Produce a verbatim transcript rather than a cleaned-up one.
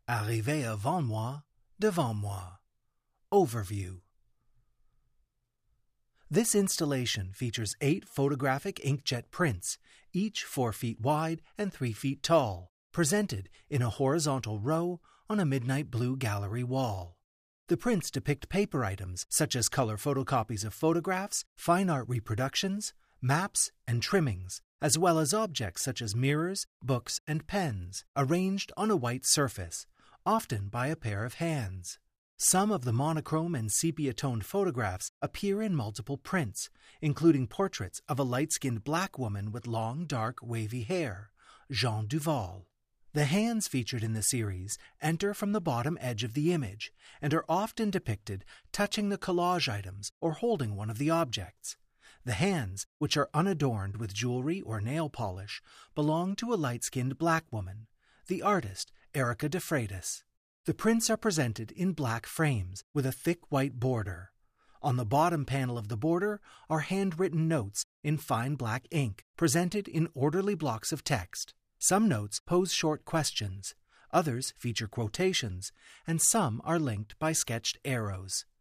Arrivé avant moi, devant moi. Overview. This installation features eight photographic inkjet prints, each four feet wide and three feet tall, presented in a horizontal row on a midnight blue gallery wall. The prints depict paper items such as color photocopies of photographs, fine art reproductions, maps, and trimmings, as well as objects such as mirrors, books, and pens, arranged on a white surface, often by a pair of hands. Some of the monochrome and sepia-toned photographs appear in multiple prints, including portraits of a light-skinned black woman with long, dark, wavy hair, Jeanne Duval. The hands featured in the series enter from the bottom edge of the image and are often depicted touching the collage items or holding one of the objects. The hands, which are unadorned with jewelry or nail polish, belong to a light-skinned black woman, the artist Erica de Freitas. The prints are presented in black frames with a thick white border. On the bottom panel of the border are handwritten notes in fine black ink, presented in orderly blocks of text. Some notes pose short questions, others feature quotations, and some are linked by sketched arrows.